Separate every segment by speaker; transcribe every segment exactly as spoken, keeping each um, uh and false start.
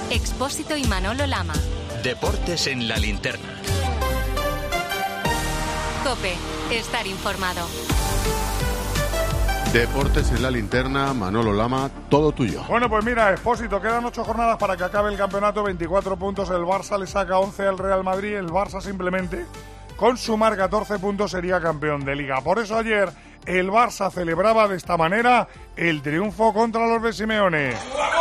Speaker 1: Expósito y Manolo Lama.
Speaker 2: Deportes en la linterna.
Speaker 1: COPE. Estar informado.
Speaker 3: Deportes en la linterna, Manolo Lama, todo tuyo.
Speaker 4: Bueno, pues mira, Expósito, quedan ocho jornadas para que acabe el campeonato, veinticuatro puntos, el Barça le saca once al Real Madrid, el Barça simplemente, con sumar catorce puntos, sería campeón de Liga. Por eso ayer el Barça celebraba de esta manera el triunfo contra los de Simeone.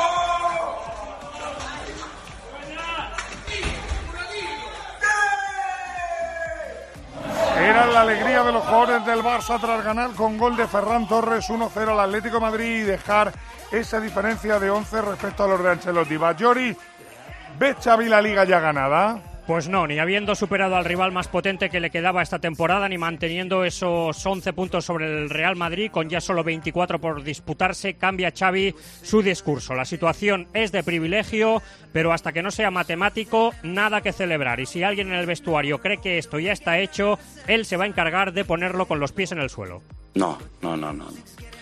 Speaker 4: Era la alegría de los jugadores del Barça tras ganar con gol de Ferran Torres uno cero al Atlético de Madrid y dejar esa diferencia de once respecto a los de Ancelotti. Bajori, ¿ves, Xavi, la Liga ya ganada?
Speaker 5: Pues no, ni habiendo superado al rival más potente que le quedaba esta temporada, ni manteniendo esos once puntos sobre el Real Madrid, con ya solo veinticuatro por disputarse, cambia Xavi su discurso. La situación es de privilegio, pero hasta que no sea matemático, nada que celebrar. Y si alguien en el vestuario cree que esto ya está hecho, él se va a encargar de ponerlo con los pies en el suelo.
Speaker 6: No, no, no, no.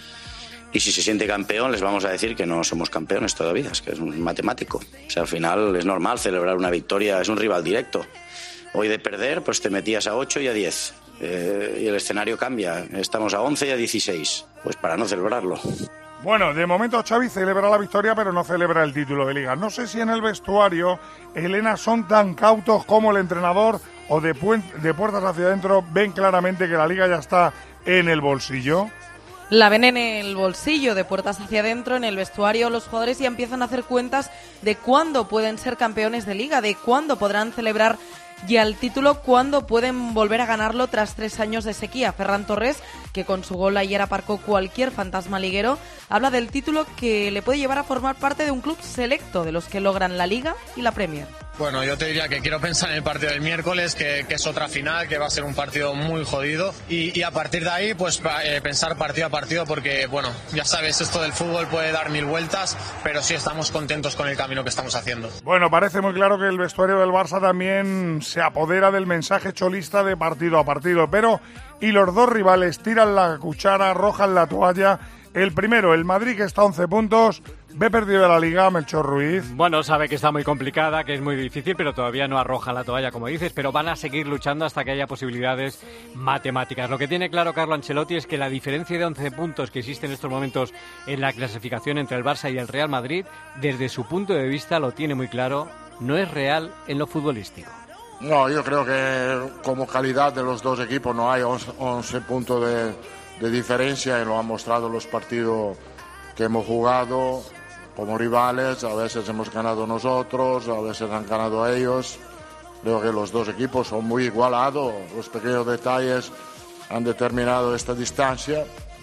Speaker 6: Y si se siente campeón, les vamos a decir que no somos campeones todavía, es que es un matemático. O sea, al final es normal celebrar una victoria, es un rival directo. Hoy de perder, pues te metías a ocho y a diez. Eh, y el escenario cambia, estamos a once y a dieciséis. Pues para no celebrarlo.
Speaker 4: Bueno, de momento Xavi celebra la victoria, pero no celebra el título de Liga. No sé si en el vestuario, Elena, son tan cautos como el entrenador o de, pu- de puertas hacia adentro ven claramente que la Liga ya está en el bolsillo.
Speaker 7: La ven en el bolsillo, de puertas hacia adentro, en el vestuario. Los jugadores ya empiezan a hacer cuentas de cuándo pueden ser campeones de Liga, de cuándo podrán celebrar ya el título, cuándo pueden volver a ganarlo tras tres años de sequía. Ferran Torres, que con su gol ayer aparcó cualquier fantasma liguero, habla del título que le puede llevar a formar parte de un club selecto de los que logran la Liga y la Premier.
Speaker 8: Bueno, yo te diría que quiero pensar en el partido del miércoles, que, que es otra final, que va a ser un partido muy jodido. Y, y a partir de ahí, pues eh, pensar partido a partido, porque, bueno, ya sabes, esto del fútbol puede dar mil vueltas, pero sí estamos contentos con el camino que estamos haciendo.
Speaker 4: Bueno, parece muy claro que el vestuario del Barça también se apodera del mensaje cholista de partido a partido, pero y los dos rivales tiran la cuchara, arrojan la toalla. El primero, el Madrid, que está a once puntos, ve perdido de la Liga, Melchor Ruiz.
Speaker 9: Bueno, sabe que está muy complicada, que es muy difícil, pero todavía no arrojan la toalla, como dices, pero van a seguir luchando hasta que haya posibilidades matemáticas. Lo que tiene claro Carlo Ancelotti es que la diferencia de once puntos que existe en estos momentos en la clasificación entre el Barça y el Real Madrid, desde su punto de vista lo tiene muy claro, no es real en lo futbolístico.
Speaker 10: No, yo creo que como calidad de los dos equipos no hay once puntos de, de diferencia, y lo han mostrado los partidos que hemos jugado como rivales. A veces hemos ganado nosotros, a veces han ganado ellos. Creo que los dos equipos son muy igualados, los pequeños detalles han determinado esta distancia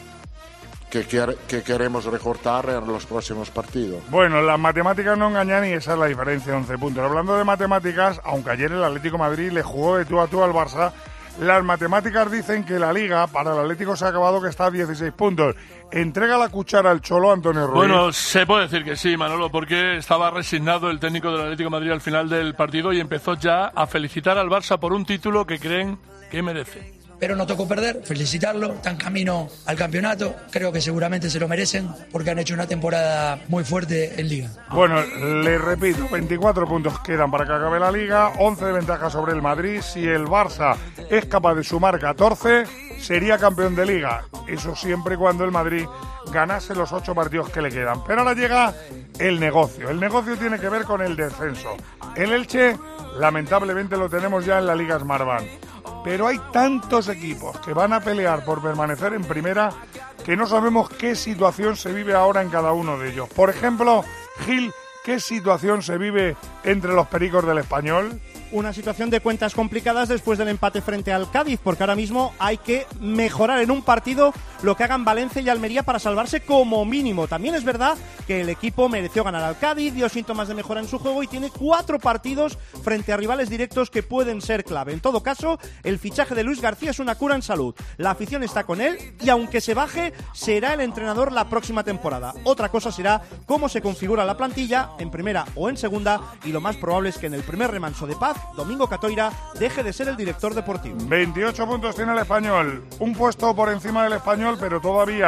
Speaker 10: que, quiere, que queremos recortar en los próximos partidos.
Speaker 4: Bueno, las matemáticas no engañan y esa es la diferencia de once puntos. Hablando de matemáticas, aunque ayer el Atlético de Madrid le jugó de tú a tú al Barça, las matemáticas dicen que la Liga para el Atlético se ha acabado, que está a dieciséis puntos. ¿Entrega la cuchara al Cholo, Antonio Ruiz?
Speaker 11: Bueno, se puede decir que sí, Manolo, porque estaba resignado el técnico del Atlético de Madrid al final del partido y empezó ya a felicitar al Barça por un título que creen que merece.
Speaker 12: Pero no tocó perder, felicitarlo, están camino al campeonato, creo que seguramente se lo merecen porque han hecho una temporada muy fuerte en Liga.
Speaker 4: Bueno, les repito, veinticuatro puntos quedan para que acabe la Liga, once de ventaja sobre el Madrid. Si el Barça es capaz de sumar catorce, sería campeón de Liga, eso siempre y cuando el Madrid ganase los ocho partidos que le quedan. Pero ahora llega el negocio, el negocio tiene que ver con el descenso. El Elche, lamentablemente, lo tenemos ya en la Liga Smartbank. Pero hay tantos equipos que van a pelear por permanecer en primera que no sabemos qué situación se vive ahora en cada uno de ellos. Por ejemplo, Gil, ¿qué situación se vive entre los Pericos del Español?
Speaker 13: Una situación de cuentas complicadas después del empate frente al Cádiz, porque ahora mismo hay que mejorar en un partido lo que hagan Valencia y Almería para salvarse como mínimo. También es verdad que el equipo mereció ganar al Cádiz, dio síntomas de mejora en su juego y tiene cuatro partidos frente a rivales directos que pueden ser clave. En todo caso, el fichaje de Luis García es una cura en salud. La afición está con él y aunque se baje, será el entrenador la próxima temporada. Otra cosa será cómo se configura la plantilla en primera o en segunda, y lo más probable es que en el primer remanso de paz Domingo Catoira deje de ser el director deportivo.
Speaker 4: veintiocho puntos tiene el Español, un puesto por encima del Español, pero todavía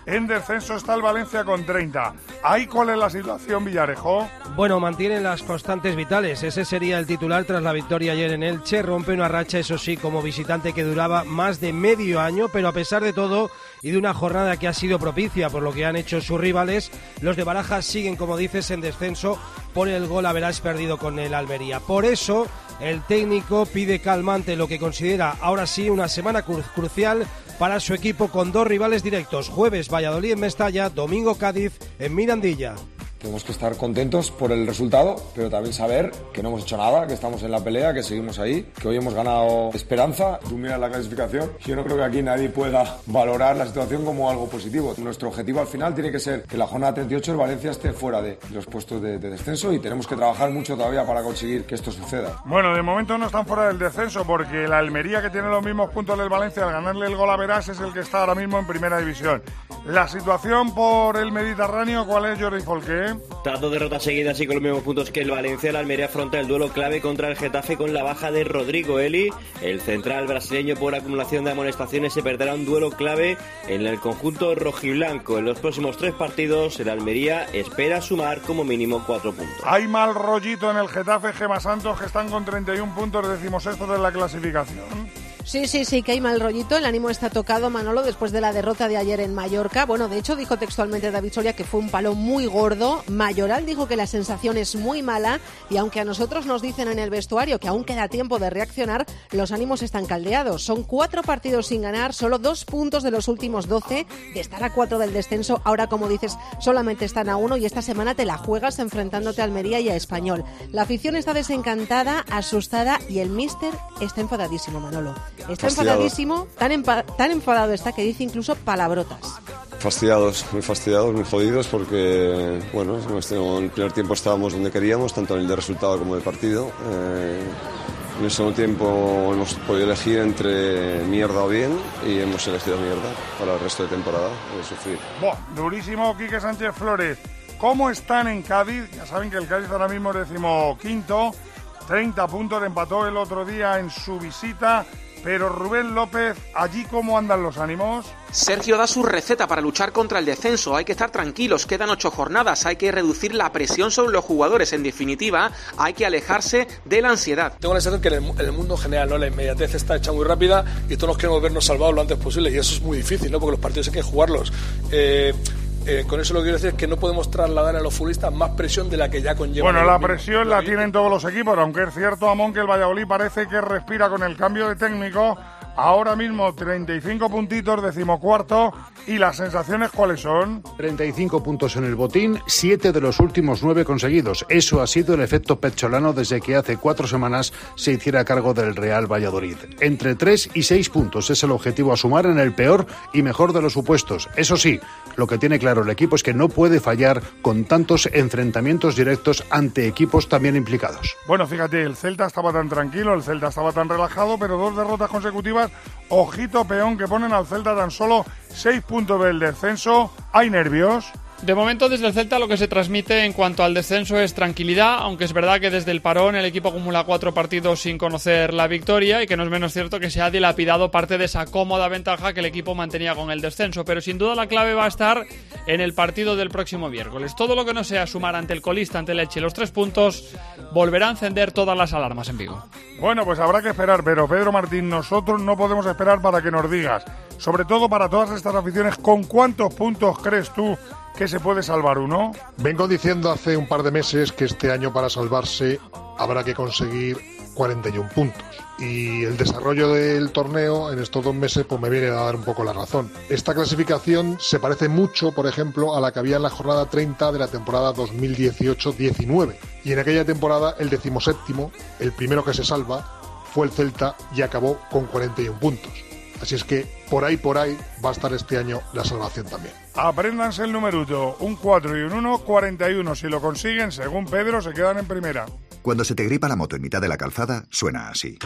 Speaker 4: En descenso está el Valencia con treinta. ¿Ahí cuál es la situación, Villarejo?
Speaker 14: Bueno, mantienen las constantes vitales. Ese sería el titular tras la victoria ayer en Elche. Rompe una racha, eso sí, como visitante que duraba más de medio año, pero a pesar de todo y de una jornada que ha sido propicia por lo que han hecho sus rivales, los de Barajas siguen, como dices, en descenso por el gol haberás perdido con el Almería. Por eso, el técnico pide calmante lo que considera ahora sí una semana cru- crucial para su equipo con dos rivales directos. Jueves Valladolid en Mestalla, domingo Cádiz en Mirandilla.
Speaker 15: Tenemos que estar contentos por el resultado, pero también saber que no hemos hecho nada, que estamos en la pelea, que seguimos ahí, que hoy hemos ganado esperanza. Tú miras la clasificación, yo no creo que aquí nadie pueda valorar la situación como algo positivo. Nuestro objetivo al final tiene que ser que la jornada treinta y ocho el Valencia esté fuera de los puestos de, de descenso y tenemos que trabajar mucho todavía para conseguir que esto suceda.
Speaker 4: Bueno, de momento no están fuera del descenso porque el Almería, que tiene los mismos puntos del Valencia, al ganarle el gol a Verás, es el que está ahora mismo en primera división. La situación por el Mediterráneo, ¿cuál es, Jordi Folqué?
Speaker 16: Tras dos derrotas seguidas y con los mismos puntos que el Valencia, el Almería afronta el duelo clave contra el Getafe con la baja de Rodrigo Eli. El central brasileño, por acumulación de amonestaciones, se perderá un duelo clave en el conjunto rojiblanco. En los próximos tres partidos, el Almería espera sumar como mínimo cuatro puntos.
Speaker 4: Hay mal rollito en el Getafe. Gema Santos, que están con treinta y un puntos, decimosextos de la clasificación.
Speaker 17: Sí, sí, sí, que hay mal rollito. El ánimo está tocado, Manolo, después de la derrota de ayer en Mallorca. Bueno, de hecho, dijo textualmente David Soria que fue un palo muy gordo. Mayoral dijo que la sensación es muy mala y aunque a nosotros nos dicen en el vestuario que aún queda tiempo de reaccionar, los ánimos están caldeados. Son cuatro partidos sin ganar, solo dos puntos de los últimos doce, de estar a cuatro del descenso. Ahora, como dices, solamente están a uno y esta semana te la juegas enfrentándote a Almería y a Español. La afición está desencantada, asustada y el míster está enfadadísimo, Manolo. Está
Speaker 18: Fastidiado.
Speaker 17: enfadadísimo, tan, empa- tan enfadado está que dice incluso palabrotas.
Speaker 18: Fastidiados, muy fastidiados, muy jodidos porque, bueno, en el primer tiempo estábamos donde queríamos, tanto en el de resultado como de partido. Eh, en el segundo tiempo hemos podido elegir entre mierda o bien y hemos elegido mierda para el resto de temporada, de sufrir.
Speaker 4: Buah, durísimo, Quique Sánchez Flores. ¿Cómo están en Cádiz? Ya saben que el Cádiz ahora mismo es decimoquinto, treinta puntos, empató el otro día en su visita. Pero Rubén López, ¿allí cómo andan los ánimos?
Speaker 19: Sergio da su receta para luchar contra el descenso. Hay que estar tranquilos, quedan ocho jornadas, hay que reducir la presión sobre los jugadores. En definitiva, hay que alejarse de la ansiedad.
Speaker 20: Tengo la sensación que en el, en el mundo general, ¿no?, la inmediatez está hecha muy rápida y todos queremos vernos salvados lo antes posible. Y eso es muy difícil, ¿no?, porque los partidos hay que jugarlos. Eh... Eh, con eso lo que quiero decir es que no podemos trasladar a los futbolistas más presión de la que ya conlleva.
Speaker 4: Bueno, la presión la tienen todos los equipos, aunque es cierto, Amón, que el Valladolid parece que respira con el cambio de técnico. Ahora mismo treinta y cinco puntitos, decimocuarto. ¿Y las sensaciones cuáles son?
Speaker 21: treinta y cinco puntos en el botín, siete de los últimos nueve conseguidos. Eso ha sido el efecto Pezzolano desde que hace cuatro semanas se hiciera cargo del Real Valladolid. Entre tres y seis puntos es el objetivo a sumar en el peor y mejor de los supuestos. Eso sí, lo que tiene claro el equipo es que no puede fallar con tantos enfrentamientos directos ante equipos también implicados.
Speaker 4: Bueno, fíjate, el Celta estaba tan tranquilo, el Celta estaba tan relajado, pero dos derrotas consecutivas. Ojito peón, que ponen al Celta tan solo seis puntos del descenso. ¿Hay nervios?
Speaker 22: De momento, desde el Celta lo que se transmite en cuanto al descenso es tranquilidad, aunque es verdad que desde el parón el equipo acumula cuatro partidos sin conocer la victoria y que no es menos cierto que se ha dilapidado parte de esa cómoda ventaja que el equipo mantenía con el descenso. Pero sin duda la clave va a estar en el partido del próximo miércoles. Todo lo que no sea sumar ante el colista, ante el Elche, los tres puntos, volverá a encender todas las alarmas en Vigo.
Speaker 4: Bueno, pues habrá que esperar, pero Pedro Martín, nosotros no podemos esperar para que nos digas, sobre todo para todas estas aficiones, ¿con cuántos puntos crees tú que se puede salvar uno?
Speaker 23: Vengo diciendo hace un par de meses que este año para salvarse habrá que conseguir cuarenta y un puntos. Y el desarrollo del torneo en estos dos meses pues me viene a dar un poco la razón. Esta clasificación se parece mucho, por ejemplo, a la que había en la jornada treinta de la temporada dos mil dieciocho diecinueve. Y en aquella temporada el decimoséptimo, el primero que se salva, fue el Celta y acabó con cuarenta y un puntos. Así es que por ahí, por ahí va a estar este año la salvación también.
Speaker 4: Apréndanse el numeruto, un cuatro y un uno, cuarenta y uno. Si lo consiguen, según Pedro, se quedan en primera.
Speaker 24: Cuando se te gripa la moto en mitad de la calzada, suena así.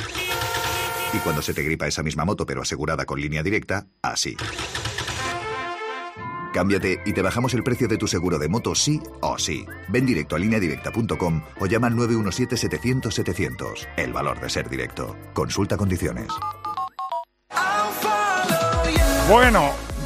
Speaker 24: Y cuando se te gripa esa misma moto, pero asegurada con Línea Directa, así. Cámbiate y te bajamos el precio de tu seguro de moto sí o sí. Ven directo a línea directa punto com o llama al nueve uno siete, setecientos, setecientos. El valor de ser directo. Consulta condiciones.
Speaker 4: Bueno,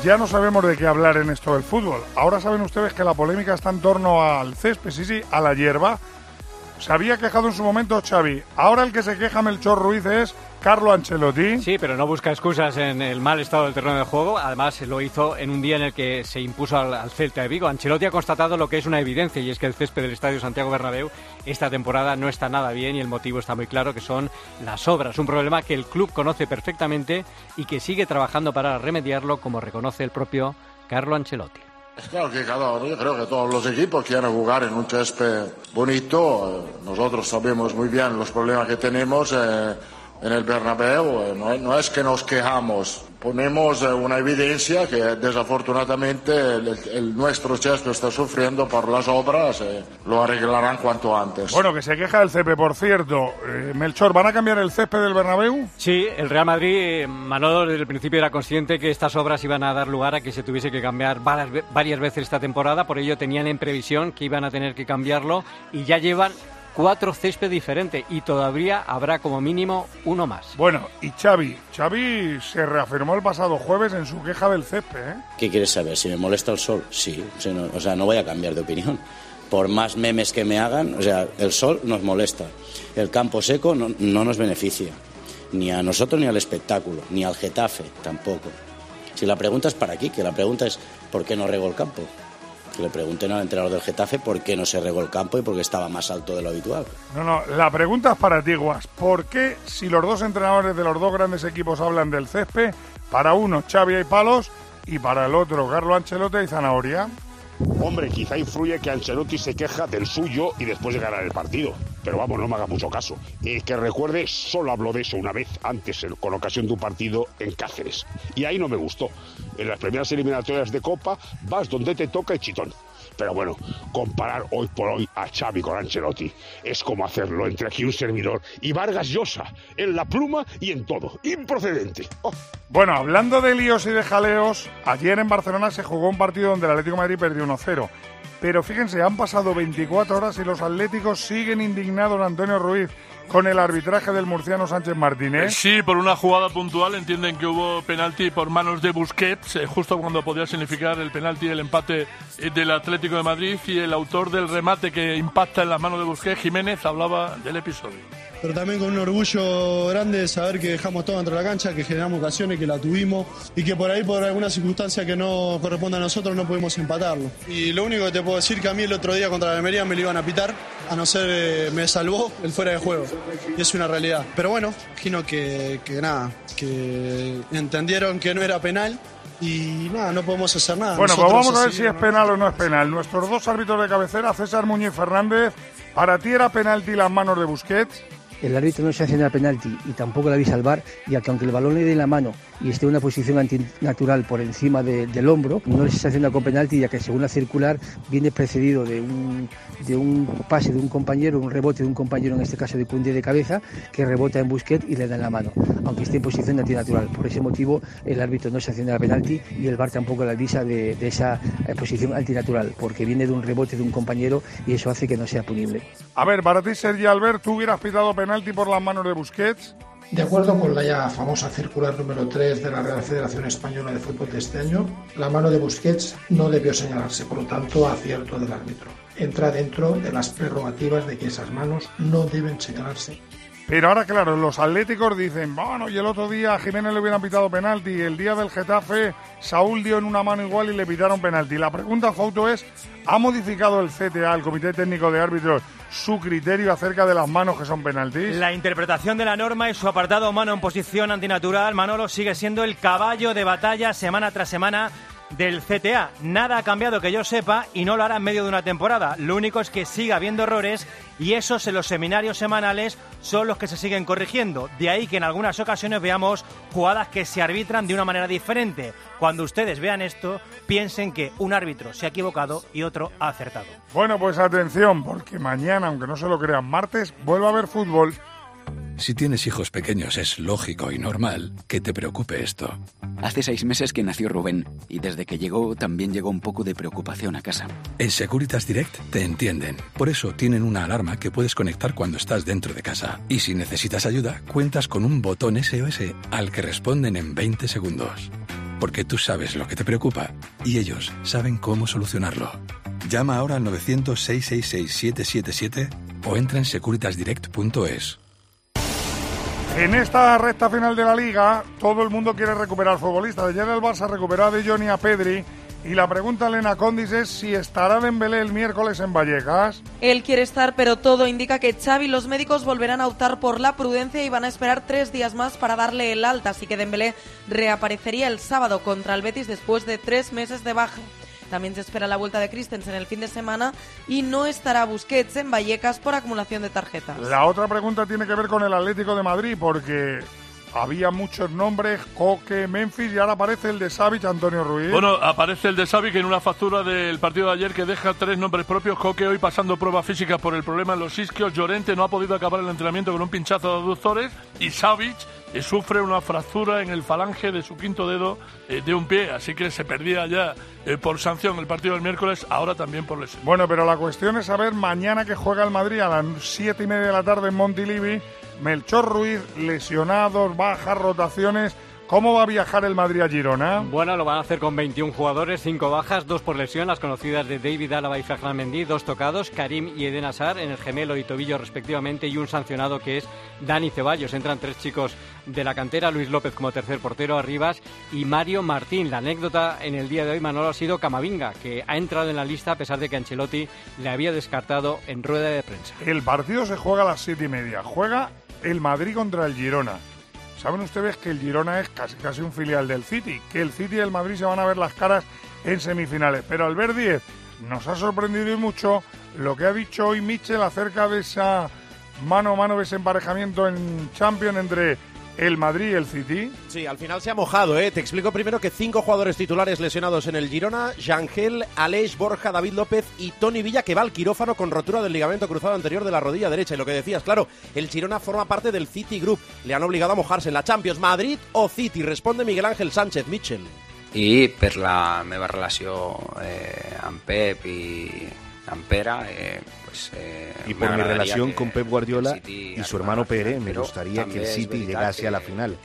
Speaker 4: ya no sabemos de qué hablar en esto del fútbol. Ahora saben ustedes que la polémica está en torno al césped, sí, sí, a la hierba. Se había quejado en su momento Xavi. Ahora el que se queja Melchor Ruiz es Carlo Ancelotti.
Speaker 9: Sí, pero no busca excusas en el mal estado del terreno de juego. Además, lo hizo en un día en el que se impuso al, al Celta de Vigo. Ancelotti ha constatado lo que es una evidencia, y es que el césped del Estadio Santiago Bernabéu esta temporada no está nada bien, y el motivo está muy claro, que son las obras. Un problema que el club conoce perfectamente y que sigue trabajando para remediarlo, como reconoce el propio Carlo Ancelotti.
Speaker 10: Claro que cada, yo creo que todos los equipos quieren jugar en un césped bonito. Nosotros sabemos muy bien los problemas que tenemos eh, en el Bernabéu. No, no es que nos quejamos, ponemos eh, una evidencia que desafortunadamente el, el, nuestro césped está sufriendo por las obras. Eh, lo arreglarán cuanto antes.
Speaker 4: Bueno, que se queja del césped, por cierto. Eh, Melchor, ¿van a cambiar el césped del Bernabéu?
Speaker 9: Sí, el Real Madrid, Manolo, desde el principio era consciente que estas obras iban a dar lugar a que se tuviese que cambiar varias, varias veces esta temporada. Por ello tenían en previsión que iban a tener que cambiarlo, y ya llevan cuatro césped diferentes, y todavía habrá como mínimo uno más.
Speaker 4: Bueno, y Xavi, Xavi se reafirmó el pasado jueves en su queja del césped, ¿eh?
Speaker 6: ¿Qué quieres saber? ¿Si me molesta el sol? Sí, o sea, no, o sea, no voy a cambiar de opinión. Por más memes que me hagan, o sea, el sol nos molesta, el campo seco no, no nos beneficia, ni a nosotros ni al espectáculo, ni al Getafe tampoco. Si la pregunta es para aquí, que la pregunta es ¿por qué no regó el campo? Que le pregunten al entrenador del Getafe por qué no se regó el campo y por qué estaba más alto de lo habitual.
Speaker 4: No, no, la pregunta es para ti, Guas. ¿Por qué, si los dos entrenadores de los dos grandes equipos hablan del césped, para uno Xavi hay palos y para el otro Carlo Ancelotti hay zanahoria?
Speaker 1: Hombre, quizá influye que Ancelotti se queja del suyo y después de ganar el partido. Pero vamos, no me haga mucho caso. Eh, que recuerde, solo habló de eso una vez antes, con ocasión de un partido en Cáceres. Y ahí no me gustó. En las primeras eliminatorias de Copa vas donde te toca el chitón. Pero bueno, comparar hoy por hoy a Xavi con Ancelotti es como hacerlo entre aquí un servidor y Vargas Llosa, en la pluma y en todo. Improcedente. Oh.
Speaker 4: Bueno, hablando de líos y de jaleos, ayer en Barcelona se jugó un partido donde el Atlético de Madrid perdió uno cero. Pero fíjense, han pasado veinticuatro horas y los atléticos siguen indignados, Antonio Ruiz, con el arbitraje del murciano Sánchez Martínez.
Speaker 11: Sí, por una jugada puntual entienden que hubo penalti por manos de Busquets, eh, justo cuando podía significar el penalti, el empate eh, del Atlético de Madrid, y el autor del remate que impacta en las manos de Busquets, Jiménez, hablaba del episodio.
Speaker 2: Pero también con un orgullo grande de saber que dejamos todo dentro de la cancha, que generamos ocasiones, que la tuvimos y que por ahí, por alguna circunstancia que no corresponde a nosotros, no pudimos empatarlo. Y lo único que te puedo decir que a mí el otro día contra la Almería me lo iban a pitar, a no ser eh, me salvó el fuera de juego. Y es una realidad. Pero bueno, imagino que, que nada, que entendieron que no era penal. Y nada, no podemos hacer nada.
Speaker 4: Bueno,
Speaker 2: Nosotros
Speaker 4: pues vamos a ver
Speaker 2: así,
Speaker 4: si es
Speaker 2: ¿no?
Speaker 4: penal o no es penal. Nuestros dos árbitros de cabecera, César Muñoz Fernández, ¿para ti era penalti las manos de Busquets?
Speaker 3: El árbitro no sanciona penalti y tampoco la avisa al V A R, ya que aunque el balón le dé la mano y esté en una posición antinatural por encima de, del hombro, no le sanciona con penalti, ya que según la circular viene precedido de un, de un pase de un compañero, un rebote de un compañero, en este caso de Koundé de cabeza, que rebota en Busquets y le da en la mano, aunque esté en posición antinatural. Por ese motivo el árbitro no sanciona la penalti y el V A R tampoco la avisa de, de esa eh, posición antinatural, porque viene de un rebote de un compañero y eso hace que no sea punible.
Speaker 4: A ver, para ti, Sergi Albert, ¿tú hubieras pitado penalti por las manos de Busquets?
Speaker 5: De acuerdo con la ya famosa circular número tres de la Real Federación Española de Fútbol de este año, la mano de Busquets no debió señalarse, por lo tanto, acierto del árbitro. Entra dentro de las prerrogativas de que esas manos no deben señalarse.
Speaker 4: Pero ahora, claro, los atléticos dicen, bueno, y el otro día a Jiménez le hubieran pitado penalti, y el día del Getafe Saúl dio en una mano igual y le pitaron penalti. La pregunta, Fauto, es, ¿ha modificado el C T A, el Comité Técnico de Árbitros, su criterio acerca de las manos que son penaltis?
Speaker 25: La interpretación de la norma y su apartado mano en posición antinatural, Manolo, sigue siendo el caballo de batalla semana tras semana del C T A. Nada ha cambiado que yo sepa y no lo hará en medio de una temporada. Lo único es que sigue habiendo errores y esos en los seminarios semanales son los que se siguen corrigiendo. De ahí que en algunas ocasiones veamos jugadas que se arbitran de una manera diferente. Cuando ustedes vean esto, piensen que un árbitro se ha equivocado y otro ha acertado.
Speaker 4: Bueno, pues atención, porque mañana, aunque no se lo crean, martes, vuelve a haber fútbol.
Speaker 26: Si tienes hijos pequeños es lógico y normal que te preocupe esto.
Speaker 27: Hace seis meses que nació Rubén y desde que llegó también llegó un poco de preocupación a casa.
Speaker 26: En Securitas Direct te entienden. Por eso tienen una alarma que puedes conectar cuando estás dentro de casa. Y si necesitas ayuda, cuentas con un botón S O S al que responden en veinte segundos. porque tú sabes lo que te preocupa y ellos saben cómo solucionarlo. Llama ahora al novecientos, seiscientos sesenta y seis, siete siete siete o entra en securitas direct punto es.
Speaker 4: En esta recta final de la Liga, todo el mundo quiere recuperar futbolistas. Ayer el Barça recuperó a De Jong y a Pedri. Y la pregunta, Elena Condis, es si estará Dembélé el miércoles en Vallecas.
Speaker 7: Él quiere estar, pero todo indica que Xavi y los médicos volverán a optar por la prudencia y van a esperar tres días más para darle el alta. Así que Dembélé reaparecería el sábado contra el Betis después de tres meses de baja. También se espera la vuelta de Christensen el fin de semana y no estará Busquets en Vallecas por acumulación de tarjetas.
Speaker 4: La otra pregunta tiene que ver con el Atlético de Madrid, porque había muchos nombres, Coque, Memphis, y ahora aparece el de Savic, Antonio Ruiz.
Speaker 11: Bueno, aparece el de Savic en una factura del partido de ayer que deja tres nombres propios. Coque hoy pasando pruebas físicas por el problema en los isquios. Llorente no ha podido acabar el entrenamiento con un pinchazo de aductores. Y Savic eh, sufre una fractura en el falange de su quinto dedo eh, de un pie. Así que se perdía ya eh, por sanción el partido del miércoles, ahora también por lesión.
Speaker 4: Bueno, pero la cuestión es saber mañana que juega el Madrid a las siete y media de la tarde en Montilivi. Melchor Ruiz, lesionados, bajas, rotaciones. ¿Cómo va a viajar el Madrid a Girona?
Speaker 9: Bueno, lo van a hacer con veintiún jugadores, cinco bajas, dos por lesión, las conocidas de David Álava y Ferland Mendy, dos tocados, Karim y Eden Hazard en el gemelo y tobillo respectivamente, y un sancionado que es Dani Ceballos. Entran tres chicos de la cantera, Luis López como tercer portero, Arribas y Mario Martín. La anécdota en el día de hoy, Manolo, ha sido Camavinga, que ha entrado en la lista a pesar de que Ancelotti le había descartado en rueda de prensa.
Speaker 4: El partido se juega a las siete y media. Juega el Madrid contra el Girona. Saben ustedes que el Girona es casi casi un filial del City, que el City y el Madrid se van a ver las caras en semifinales. Pero Albert Díez nos ha sorprendido y mucho lo que ha dicho hoy Michel acerca de esa mano a mano, de ese emparejamiento en Champions entre el Madrid y el City.
Speaker 8: Sí, al final se ha mojado, ¿eh? Te explico primero que cinco jugadores titulares lesionados en el Girona: Yangel, Aleix, Borja, David López y Toni Villa, que va al quirófano con rotura del ligamento cruzado anterior de la rodilla derecha. Y lo que decías, claro, el Girona forma parte del City Group. Le han obligado a mojarse en la Champions. ¿Madrid o City? Responde Miguel Ángel Sánchez. Michel.
Speaker 12: I per la meva relació eh, amb Pep i amb Pere, eh, pues, eh,
Speaker 13: y por mi relación
Speaker 12: que
Speaker 13: con Pep Guardiola
Speaker 12: City
Speaker 13: y su hermano Pere, me gustaría que el City llegase a la final.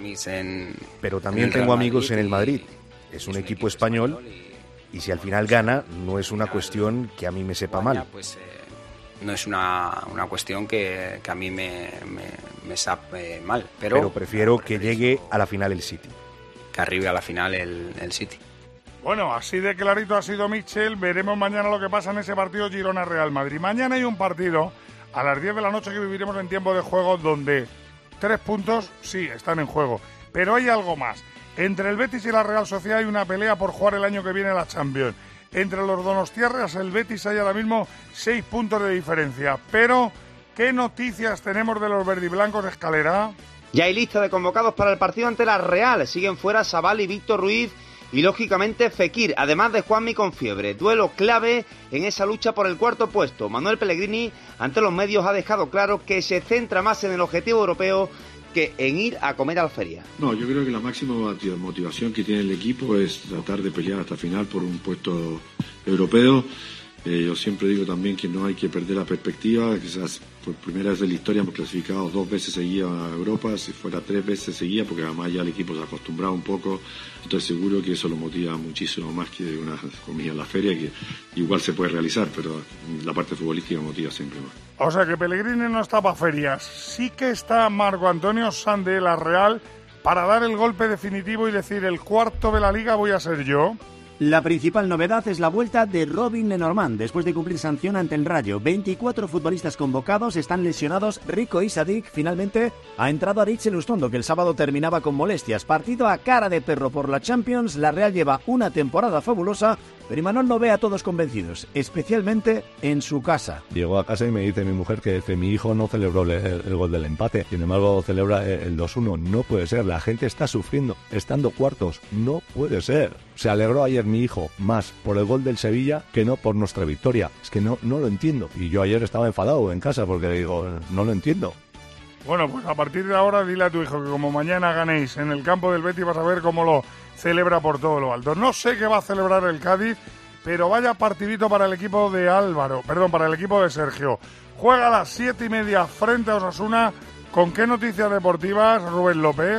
Speaker 13: Pero también tengo amigos en el Madrid. Es un equipo español y si al final gana, no es una cuestión que a mí me sepa mal.
Speaker 12: Pues, eh, no es una, una cuestión que, que a mí me, me, me sabe mal. Pero,
Speaker 13: pero prefiero que llegue a la final el City.
Speaker 12: Que arribe a la final el, el City.
Speaker 4: Bueno, así de clarito ha sido Michel. Veremos mañana lo que pasa en ese partido Girona-Real Madrid. Mañana hay un partido a las diez de la noche que viviremos en tiempo de juego donde tres puntos, sí, están en juego. Pero hay algo más. Entre el Betis y la Real Sociedad hay una pelea por jugar el año que viene la Champions. Entre los donostiarras, el Betis hay ahora mismo seis puntos de diferencia. Pero, ¿qué noticias tenemos de los verdiblancos, Escalera?
Speaker 14: Ya hay lista de convocados para el partido ante la Real. Siguen fuera Sabal y Víctor Ruiz. Y lógicamente Fekir, además de Juanmi con fiebre. Duelo clave en esa lucha por el cuarto puesto. Manuel Pellegrini ante los medios ha dejado claro que se centra más en el objetivo europeo que en ir a comer a la feria.
Speaker 15: No, yo creo que la máxima motivación que tiene el equipo es tratar de pelear hasta el final por un puesto europeo. Eh, yo siempre digo también que no hay que perder la perspectiva, quizás por primera vez en la historia hemos clasificado dos veces seguidas a Europa, si fuera tres veces seguidas, porque además ya el equipo se ha acostumbrado un poco. Estoy seguro que eso lo motiva muchísimo más que una comida en la feria, que igual se puede realizar, pero la parte futbolística motiva siempre más.
Speaker 4: O sea que Pellegrini no está para ferias, sí que está Marco Antonio Sanz de la Real para dar el golpe definitivo y decir el cuarto de la Liga voy a ser yo.
Speaker 16: La principal novedad es la vuelta de Robin Lenormand después de cumplir sanción ante el Rayo. veinticuatro futbolistas convocados, están lesionados. Rico y Sadik. Finalmente ha entrado Aritz Elustondo, que el sábado terminaba con molestias. Partido a cara de perro por la Champions. La Real lleva una temporada fabulosa, pero Imanol no ve a todos convencidos, especialmente en su casa.
Speaker 28: Llegó a casa y me dice mi mujer que, que mi hijo no celebró el, el gol del empate. Sin embargo, celebra el dos uno. No puede ser. La gente está sufriendo, estando cuartos. No puede ser. Se alegró ayer mi hijo más por el gol del Sevilla que no por nuestra victoria. Es que no, no lo entiendo. Y yo ayer estaba enfadado en casa porque digo, no lo entiendo.
Speaker 4: Bueno, pues a partir de ahora dile a tu hijo que como mañana ganéis en el campo del Betis vas a ver cómo lo celebra por todo lo alto. No sé qué va a celebrar el Cádiz, pero vaya partidito para el equipo de Álvaro, perdón, para el equipo de Sergio. Juega a las siete y media frente a Osasuna. ¿Con qué noticias deportivas, Rubén López?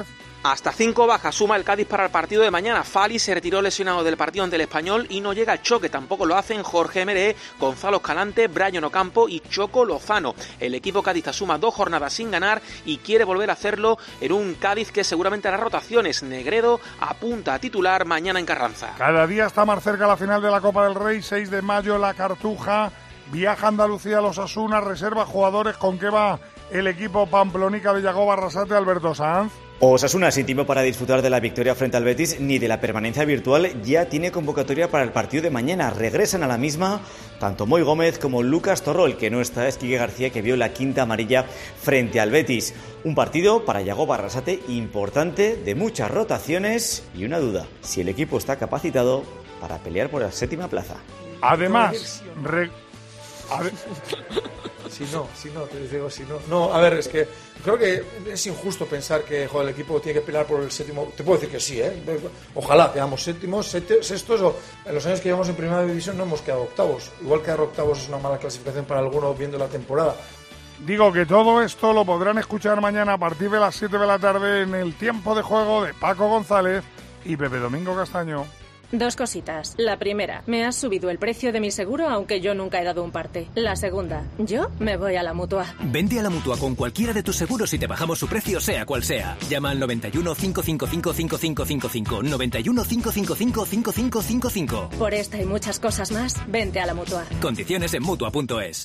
Speaker 17: Hasta cinco bajas suma el Cádiz para el partido de mañana. Fali se retiró lesionado del partido ante el Español y no llega al choque. Tampoco lo hacen Jorge Meré, Gonzalo Escalante, Brian Ocampo y Choco Lozano. El equipo cadista suma dos jornadas sin ganar y quiere volver a hacerlo en un Cádiz que seguramente hará rotaciones. Negredo apunta a titular mañana en Carranza.
Speaker 4: Cada día está más cerca la final de la Copa del Rey. seis de mayo la Cartuja. Viaja a Andalucía a los Asuna. Reserva jugadores. ¿Con qué va el equipo Pamplonica de Yagoba Arrasate, Alberto Sanz?
Speaker 18: Osasuna, sin tiempo para disfrutar de la victoria frente al Betis ni de la permanencia virtual, ya tiene convocatoria para el partido de mañana. Regresan a la misma tanto Moy Gómez como Lucas Torrol, que no está, es Quique García, que vio la quinta amarilla frente al Betis. Un partido para Yagoba Arrasate importante, de muchas rotaciones y una duda, si el equipo está capacitado para pelear por la séptima plaza.
Speaker 4: Además, re... a ver...
Speaker 19: Si no, si no, te digo, si no. No, a ver, es que creo que es injusto pensar que joder, el equipo tiene que pelear por el séptimo. Te puedo decir que sí, ¿eh? Ojalá quedamos séptimos, sete, sextos, o en los años que llevamos en primera división no hemos quedado octavos. Igual quedar octavos es una mala clasificación para algunos viendo la temporada.
Speaker 4: Digo que todo esto lo podrán escuchar mañana a partir de las siete de la tarde en el tiempo de juego de Paco González y Pepe Domingo Castaño.
Speaker 20: Dos cositas. La primera, me has subido el precio de mi seguro aunque yo nunca he dado un parte. La segunda, yo me voy a la Mutua.
Speaker 21: Vente a la Mutua con cualquiera de tus seguros y te bajamos su precio sea cual sea. Llama al noventa y uno, cinco cinco cinco, cinco cinco cinco cinco, noventa y uno, cinco cinco cinco, cinco cinco cinco cinco.
Speaker 20: Por esta y muchas cosas más, vente a la Mutua.
Speaker 21: Condiciones en Mutua punto es.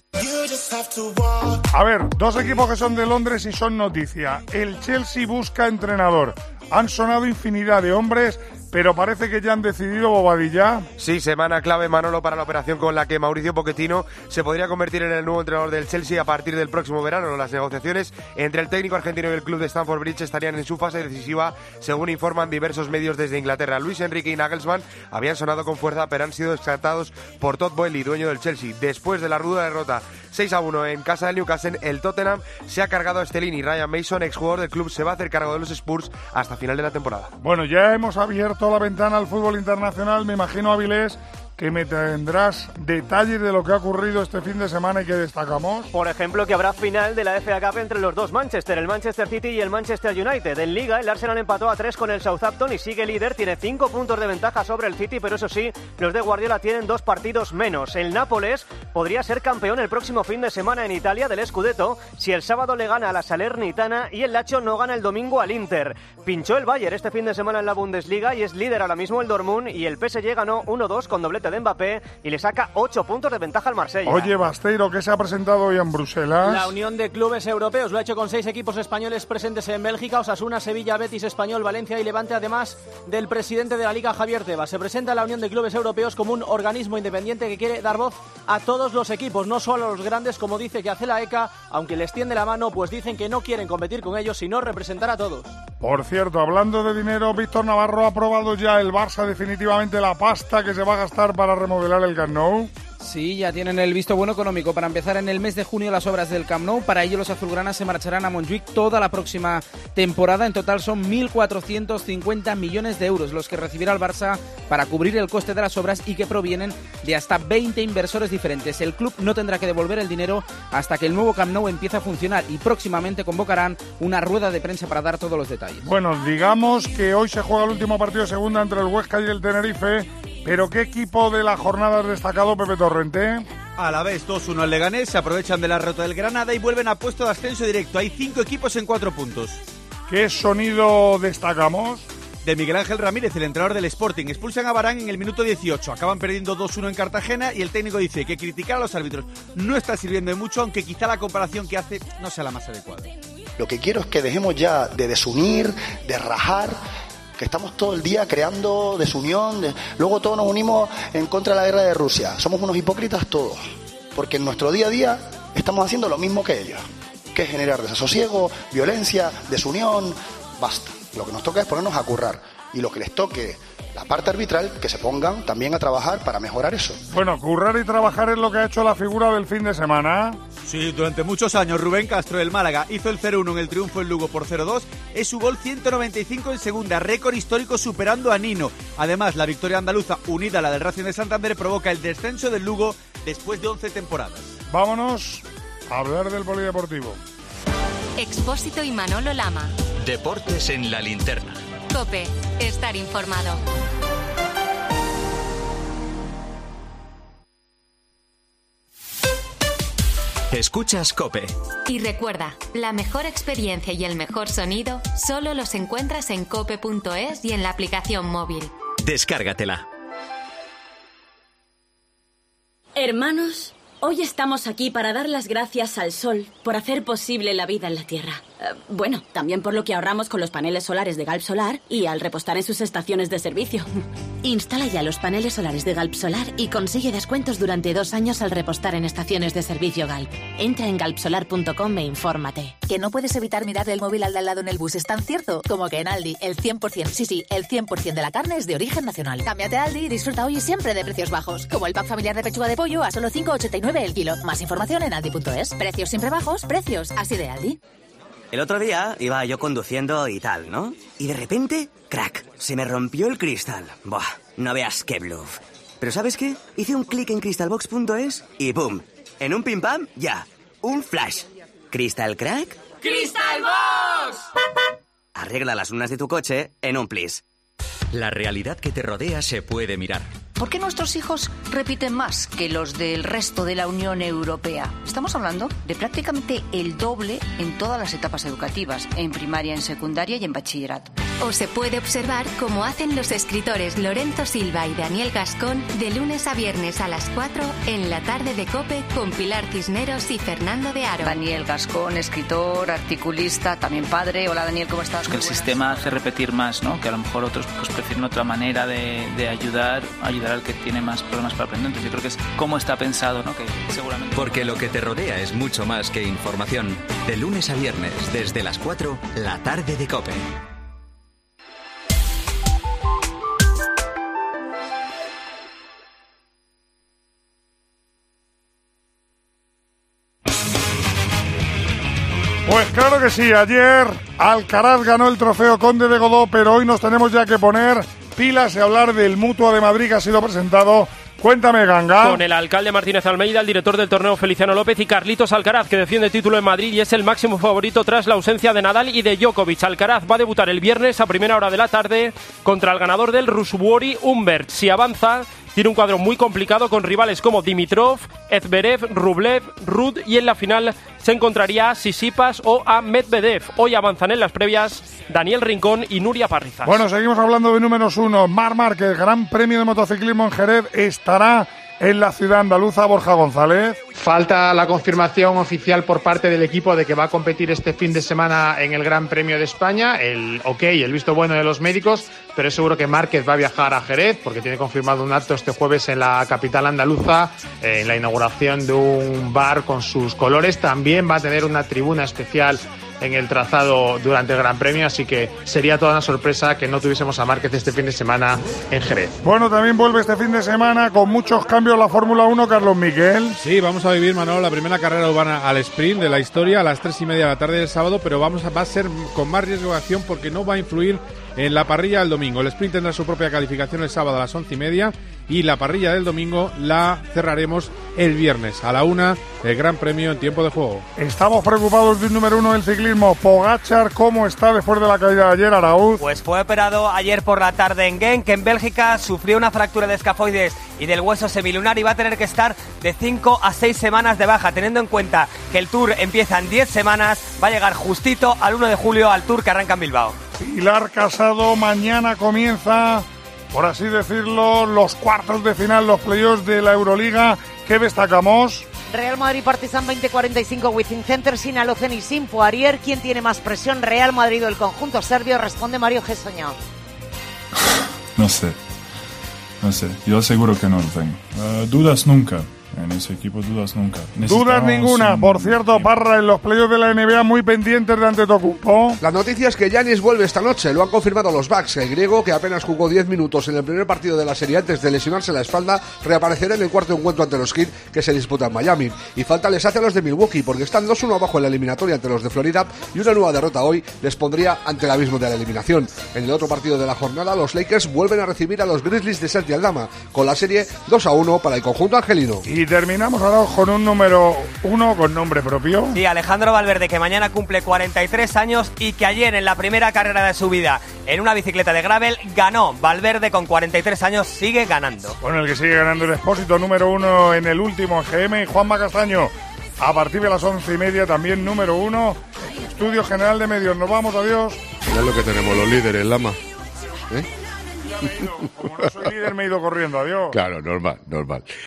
Speaker 4: A ver, dos equipos que son de Londres y son noticia. El Chelsea busca entrenador. Han sonado infinidad de hombres, pero parece que ya han decidido Bobadilla.
Speaker 22: Sí, semana clave, Manolo, para la operación con la que Mauricio Pochettino se podría convertir en el nuevo entrenador del Chelsea a partir del próximo verano. Las negociaciones entre el técnico argentino y el club de Stamford Bridge estarían en su fase decisiva, según informan diversos medios desde Inglaterra. Luis Enrique y Nagelsmann habían sonado con fuerza, pero han sido descartados por Todd Boehly, dueño del Chelsea. Después de la ruda derrota seis a uno en casa del Newcastle, el Tottenham se ha cargado a Stellini. Ryan Mason, exjugador del club, se va a hacer cargo de los Spurs hasta final de la temporada.
Speaker 4: Bueno, ya hemos abierto la ventana al fútbol internacional. Me imagino, Avilés, que me tendrás detalles de lo que ha ocurrido este fin de semana y que destacamos.
Speaker 25: Por ejemplo, que habrá final de la F A Cup entre los dos Manchester, el Manchester City y el Manchester United. En Liga, el Arsenal empató a tres con el Southampton y sigue líder, tiene cinco puntos de ventaja sobre el City, pero eso sí, los de Guardiola tienen dos partidos menos. El Nápoles podría ser campeón el próximo fin de semana en Italia del Scudetto si el sábado le gana a la Salernitana y el Lazio no gana el domingo al Inter. Pinchó el Bayern este fin de semana en la Bundesliga y es líder ahora mismo el Dortmund, y el P S G ganó uno dos con doblete de Mbappé y le saca ocho puntos de ventaja al Marsella.
Speaker 4: Oye, Basteiro, ¿qué se ha presentado hoy en Bruselas?
Speaker 23: La Unión de Clubes Europeos lo ha hecho con seis equipos españoles presentes en Bélgica: Osasuna, Sevilla, Betis, Español, Valencia y Levante, además del presidente de la Liga, Javier Tebas. Se presenta la Unión de Clubes Europeos como un organismo independiente que quiere dar voz a todos los equipos, no solo a los grandes, como dice que hace la E C A, aunque les tiende la mano, pues dicen que no quieren competir con ellos, sino representar a todos.
Speaker 4: Por cierto, hablando de dinero, Víctor Navarro ha aprobado ya el Barça definitivamente la pasta que se va a gastar para remodelar el Camp Nou.
Speaker 24: Sí, ya tienen el visto bueno económico para empezar en el mes de junio las obras del Camp Nou. Para ello los azulgranas se marcharán a Montjuic toda la próxima temporada. En total son mil cuatrocientos cincuenta millones de euros los que recibirá el Barça para cubrir el coste de las obras y que provienen de hasta veinte inversores diferentes. El club no tendrá que devolver el dinero hasta que el nuevo Camp Nou empiece a funcionar y próximamente convocarán una rueda de prensa para dar todos los detalles.
Speaker 4: Bueno, digamos que hoy se juega el último partido de segunda entre el Huesca y el Tenerife. ¿Pero qué equipo de la jornada has destacado, Pepe Torrente?
Speaker 29: A la vez dos uno al Leganés, se aprovechan de la derrota del Granada y vuelven a puesto de ascenso directo. Hay cinco equipos en cuatro puntos.
Speaker 4: ¿Qué sonido destacamos?
Speaker 29: De Miguel Ángel Ramírez, el entrenador del Sporting. Expulsan a Varane en el minuto dieciocho. Acaban perdiendo dos uno en Cartagena y el técnico dice que criticar a los árbitros no está sirviendo de mucho, aunque quizá la comparación que hace no sea la más adecuada.
Speaker 30: Lo que quiero es que dejemos ya de desunir, de rajar, que estamos todo el día creando desunión, de... luego todos nos unimos en contra de la guerra de Rusia. Somos unos hipócritas todos, porque en nuestro día a día estamos haciendo lo mismo que ellos, que es generar desasosiego, violencia, desunión. Basta, lo que nos toca es ponernos a currar, y lo que les toque la parte arbitral, que se pongan también a trabajar para mejorar eso.
Speaker 4: Bueno, currar y trabajar es lo que ha hecho la figura del fin de semana.
Speaker 29: Sí, durante muchos años Rubén Castro del Málaga hizo el cero uno en el triunfo en Lugo por cero dos. Es su gol ciento noventa y cinco en segunda, récord histórico superando a Nino. Además, la victoria andaluza unida a la del Racing de Santander provoca el descenso del Lugo después de once temporadas.
Speaker 4: Vámonos a hablar del polideportivo.
Speaker 31: Expósito y Manolo Lama.
Speaker 1: Deportes en la linterna.
Speaker 2: COPE. Estar informado.
Speaker 1: Escuchas COPE.
Speaker 2: Y recuerda, la mejor experiencia y el mejor sonido solo los encuentras en cope punto es y en la aplicación móvil.
Speaker 1: Descárgatela.
Speaker 3: Hermanos, hoy estamos aquí para dar las gracias al sol por hacer posible la vida en la Tierra. Uh, bueno, también por lo que ahorramos con los paneles solares de Galp Solar y al repostar en sus estaciones de servicio. Instala ya los paneles solares de Galp Solar y consigue descuentos durante dos años al repostar en estaciones de servicio Galp. Entra en galp solar punto com e infórmate.
Speaker 5: Que no puedes evitar mirar el móvil al de al lado en el bus, ¿es tan cierto? Como que en Aldi el cien por ciento, sí, sí, el cien por ciento de la carne es de origen nacional. Cámbiate a Aldi y disfruta hoy y siempre de precios bajos, como el pack familiar de pechuga de pollo a solo cinco ochenta y nueve el kilo. Más información en aldi punto es. Precios siempre bajos, precios así de Aldi.
Speaker 6: El otro día iba yo conduciendo y tal, ¿no? Y de repente, crack, se me rompió el cristal. Buah, no veas qué bluff. Pero ¿sabes qué? Hice un clic en crystalbox punto es y ¡boom! En un pim pam, ya. Un flash. ¿Crystal crack?
Speaker 3: ¡Crystalbox!
Speaker 6: Arregla las lunas de tu coche en un plis.
Speaker 1: La realidad que te rodea se puede mirar.
Speaker 7: ¿Por qué nuestros hijos repiten más que los del resto de la Unión Europea? Estamos hablando de prácticamente el doble en todas las etapas educativas, en primaria, en secundaria y en bachillerato.
Speaker 2: O se puede observar cómo hacen los escritores Lorenzo Silva y Daniel Gascón de lunes a viernes a las cuatro en la tarde de COPE con Pilar Cisneros y Fernando de Aro.
Speaker 7: Daniel Gascón, escritor, articulista, también padre. Hola Daniel, ¿cómo estás?
Speaker 10: Que el sistema hace repetir más, ¿no? Que a lo mejor otros pues prefieren otra manera de, de ayudar, ayudar al que tiene más problemas para aprender. Entonces yo creo que es cómo está pensado, ¿no? Que seguramente...
Speaker 1: Porque lo que te rodea es mucho más que información. De lunes a viernes, desde las cuatro, la tarde de COPE.
Speaker 4: Pues claro que sí, ayer Alcaraz ganó el trofeo Conde de Godó, pero hoy nos tenemos ya que poner pilas y hablar del Mutua de Madrid que ha sido presentado. Cuéntame, Ganga.
Speaker 11: Con el alcalde Martínez Almeida, el director del torneo Feliciano López y Carlitos Alcaraz, que defiende título en Madrid y es el máximo favorito tras la ausencia de Nadal y de Djokovic. Alcaraz va a debutar el viernes a primera hora de la tarde contra el ganador del Ruusuvuori Humbert. Si avanza, tiene un cuadro muy complicado con rivales como Dimitrov, Zverev, Rublev, Ruud y en la final se encontraría a Tsitsipas o a Medvedev. Hoy avanzan en las previas Daniel Rincón y Nuria Parrizas.
Speaker 4: Bueno, seguimos hablando de números uno. Marc Márquez, Gran Premio de Motociclismo en Jerez, estará en la ciudad andaluza. Borja González.
Speaker 26: Falta la confirmación oficial por parte del equipo de que va a competir este fin de semana en el Gran Premio de España. El ok, el visto bueno de los médicos, pero es seguro que Márquez va a viajar a Jerez porque tiene confirmado un acto este jueves en la capital andaluza, eh, en la inauguración de un bar con sus colores. También va a tener una tribuna especial en el trazado durante el Gran Premio, así que sería toda una sorpresa que no tuviésemos a Márquez este fin de semana en Jerez.
Speaker 4: Bueno, también vuelve este fin de semana con muchos cambios la Fórmula uno, Carlos Miguel.
Speaker 27: Sí, vamos a vivir, Manolo, la primera carrera urbana al sprint de la historia a las tres y media de la tarde del sábado, pero vamos a, va a ser con más riesgo de acción porque no va a influir en la parrilla del domingo. El sprint tendrá su propia calificación el sábado a las once y media y la parrilla del domingo la cerraremos el viernes a la una, el Gran Premio en tiempo de juego.
Speaker 4: Estamos preocupados del número uno del ciclismo. Pogačar, ¿cómo está después de la caída de ayer, Araúz?
Speaker 31: Pues fue operado ayer por la tarde en Genk, en Bélgica, sufrió una fractura de escafoides y del hueso semilunar y va a tener que estar de cinco a seis semanas de baja, teniendo en cuenta que el Tour empieza en diez semanas, va a llegar justito al uno de julio al Tour que arranca en Bilbao.
Speaker 4: Pilar Casado, mañana comienza, por así decirlo, los cuartos de final, los playoffs de la Euroliga. ¿Qué destacamos?
Speaker 32: Real Madrid Partizan veinte cuarenta y cinco, Wizzing Center sin Alocen y sin Poirier. ¿Quién tiene más presión, Real Madrid o el conjunto serbio? Responde Mario Gessoña.
Speaker 33: No sé, no sé, yo seguro que no lo tengo. Uh, dudas nunca. En ese equipo dudas nunca.
Speaker 4: Dudas ninguna. Un... Por cierto, Parra, en los playoffs de la N B A muy pendientes de Antetokounmpo.
Speaker 34: La noticia es que Giannis vuelve esta noche. Lo han confirmado los Bucks. El griego, que apenas jugó diez minutos en el primer partido de la serie antes de lesionarse la espalda, reaparecerá en el cuarto encuentro ante los Heat, que se disputa en Miami. Y falta les hace a los de Milwaukee, porque están dos uno abajo en la eliminatoria ante los de Florida, y una nueva derrota hoy les pondría ante el abismo de la eliminación. En el otro partido de la jornada, los Lakers vuelven a recibir a los Grizzlies de Santi Aldama, con la serie dos a uno para el conjunto angelino.
Speaker 4: Y terminamos ahora con un número uno con nombre propio.
Speaker 31: Sí, Alejandro Valverde, que mañana cumple cuarenta y tres años y que ayer en la primera carrera de su vida en una bicicleta de gravel ganó. Valverde con cuarenta y tres años sigue ganando.
Speaker 4: Bueno, el que sigue ganando el Expósito, número uno en el último G M, y Juanma Castaño, a partir de las once y media también número uno. Estudio General de Medios, nos vamos, adiós.
Speaker 34: Ya es lo que tenemos, los líderes, Lama. ¿Eh?
Speaker 4: Como no soy líder me he ido corriendo, adiós.
Speaker 34: Claro, normal, normal.